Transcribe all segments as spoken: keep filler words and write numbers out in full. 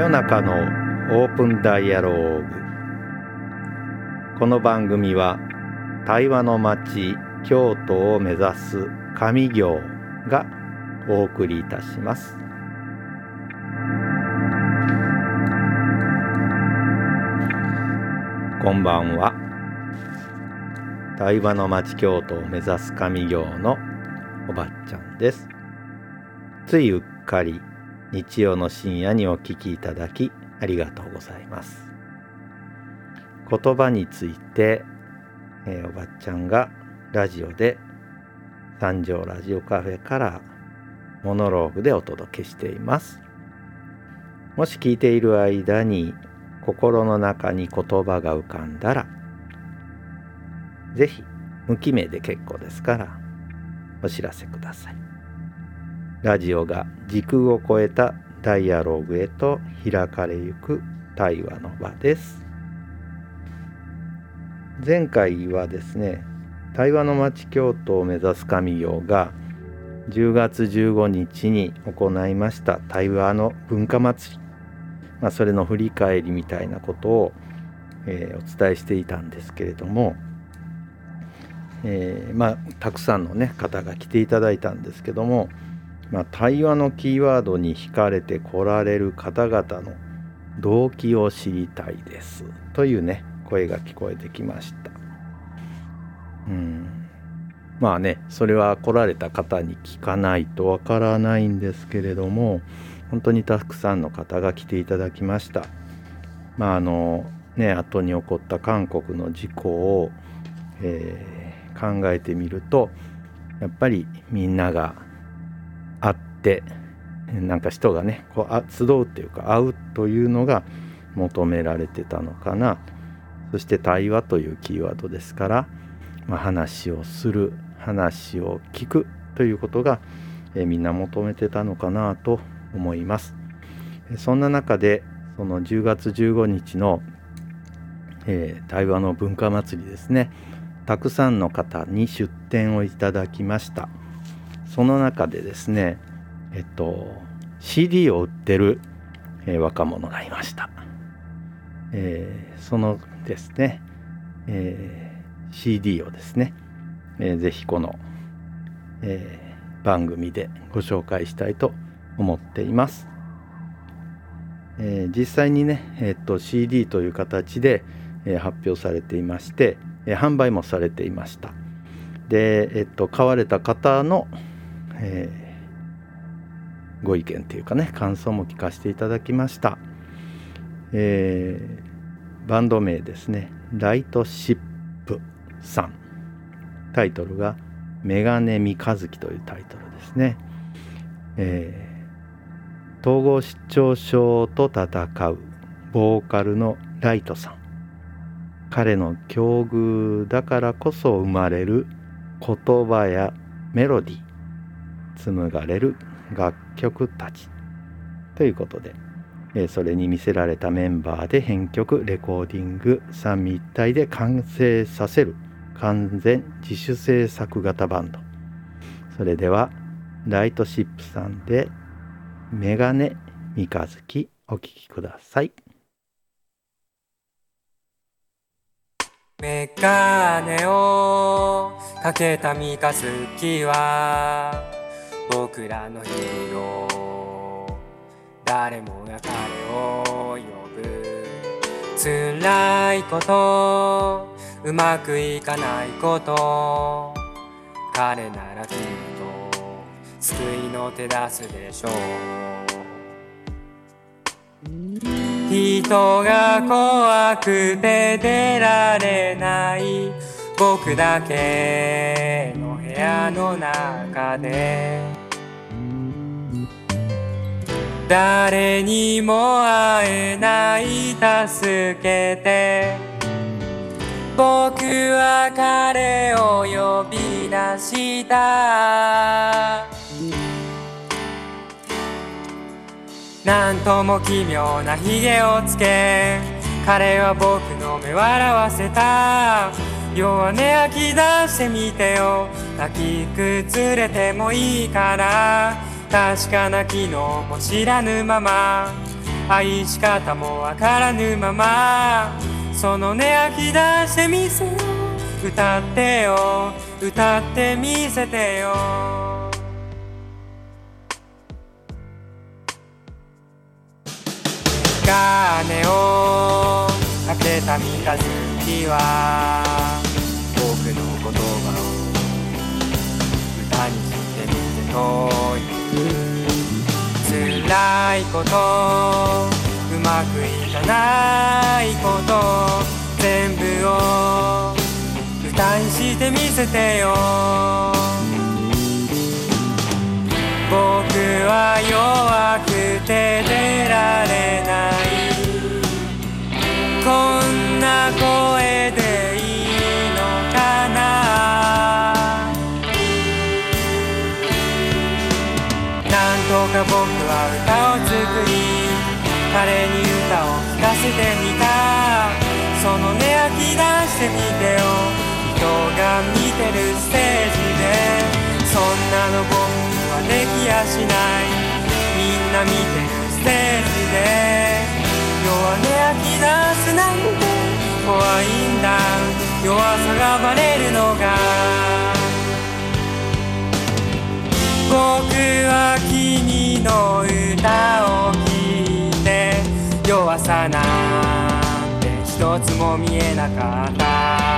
夜中のオープンダイアローグ。この番組は対話の街京都を目指す上行がお送りいたします。こんばんは。対話の街京都を目指す上行のおばっちゃんです。ついうっかり日曜の深夜にお聞きいただきありがとうございます。言葉について、えー、おばっちゃんがラジオで三条ラジオカフェからモノローグでお届けしています。もし聞いている間に心の中に言葉が浮かんだら、ぜひ無記名で結構ですからお知らせください。ラジオが時空を超えたダイアローグへと開かれゆく対話の場です。前回はですね、対話の街京都を目指す上行がじゅうがつじゅうごにちに行いました対話の文化祭り、まあ、それの振り返りみたいなことを、えー、お伝えしていたんですけれども、えー、まあたくさんの、ね、方が来ていただいたんですけども、まあ、対話のキーワードに惹かれて来られる方々の動機を知りたいですというね声が聞こえてきました。うん、まあね、それは来られた方に聞かないとわからないんですけれども、本当にたくさんの方が来ていただきました。まああのね、後に起こった韓国の事故を、えー、考えてみると、やっぱりみんなが会ってなんか人がねこうあ集うっていうか会うというのが求められてたのかな。そして対話というキーワードですから、まあ、話をする、話を聞くということが、えー、みんな求めてたのかなと思います。そんな中でそのじゅうがつじゅうごにちの、えー、対話の文化祭りですね、たくさんの方に出展をいただきました。その中でですね、えっと シーディー を売ってる、えー、若者がいました。えー、そのですね、えー、シーディー をですね、えー、ぜひこの、えー、番組でご紹介したいと思っています。えー、実際にね、えー、と シーディー という形で、えー、発表されていまして、えー、販売もされていました。で、えー、と買われた方のえー、ご意見というかね感想も聞かせていただきました。えー、バンド名ですね、ライトシップさん、タイトルがメガネ三日月というタイトルですね。えー、統合失調症と戦うボーカルのライトさん、彼の境遇だからこそ生まれる言葉やメロディー、紡がれる楽曲たちということで、えー、それに魅せられたメンバーで編曲レコーディング三位一体で完成させる完全自主制作型バンド。それではライトシップさんでメガネ三日月お聴きください。 メガネをかけた三日月は僕らのヒーロー、誰もが彼を呼ぶ。辛いこと、うまくいかないこと、彼ならきっと救いの手出すでしょう。人が怖くて出られない僕だけの部屋の中で、誰にも会えない助けて、僕は彼を呼び出した。なんとも奇妙なひげをつけ、彼は僕の目笑わせた。弱音吐き出してみてよ、泣き崩れてもいいから。確かな機能も知らぬまま愛し方もわからぬままその根吐き出してみせよ歌ってよ歌ってみせてよ鐘をかけた三日月は僕の言葉を歌にしてみてという辛いことうまくいかないこと全部を歌にしてみせてよ僕は弱くて出られないこんな声でいいのかななんとか僕は歌を作り彼に歌を聴かせてみたその根吐き出してみてよ人が見てるステージでそんなの僕はできやしないみんな見てるステージで弱音吐き出すなんて怖いんだ弱さがバレるのが僕は君の歌を聴いて弱さなんて一つも見えなかった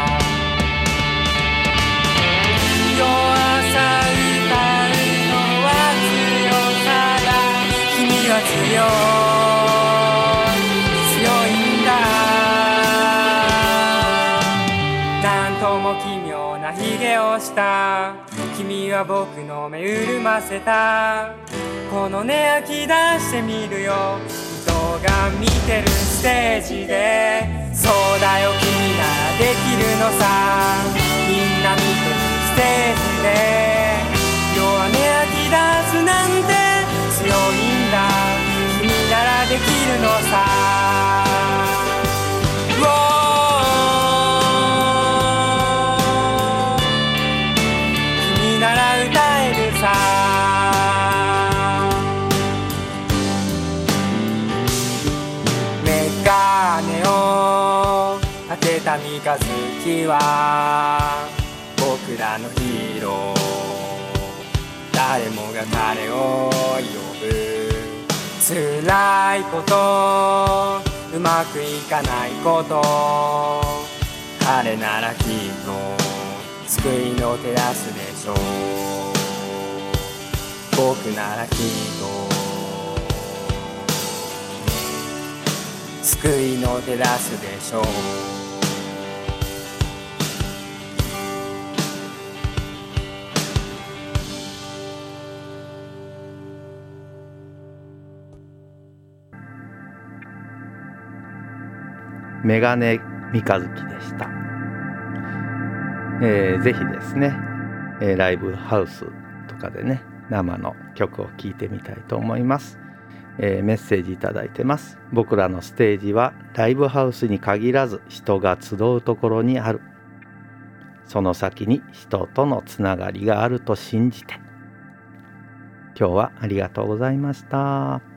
弱さ歌うのは強さだ君は強い強いんだなんとも奇妙なひげをした君は僕の目潤ませたこの根吐き出してみるよ人が見てるステージでそうだよ君ならできるのさみんな見てるステージで弱音吐き出すなんて強いんだ君ならできるのさ君なら歌えるさメガネを当てた三日月は僕らのヒーロー誰もが彼を呼ぶ辛いことうまくいかないこと彼ならきっと救いの照らすでしょう僕ならきっと救いの照らすでしょうメガネ三日月でした。えー、ぜひですね、えー、ライブハウスとかでね生の曲を聴いてみたいと思います。えー、メッセージいただいてます。僕らのステージはライブハウスに限らず人が集うところにある。その先に人とのつながりがあると信じて。今日はありがとうございました。